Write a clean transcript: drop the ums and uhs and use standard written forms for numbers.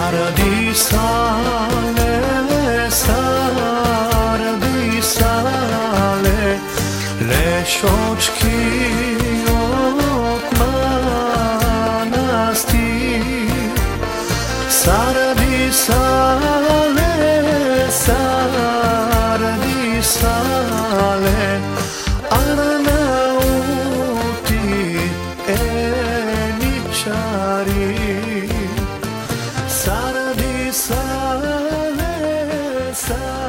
Saradi sale, saradi sale, le shochki ok manastir. Saradi sale, saradi sale, Arnauti enichari. Saradi sale,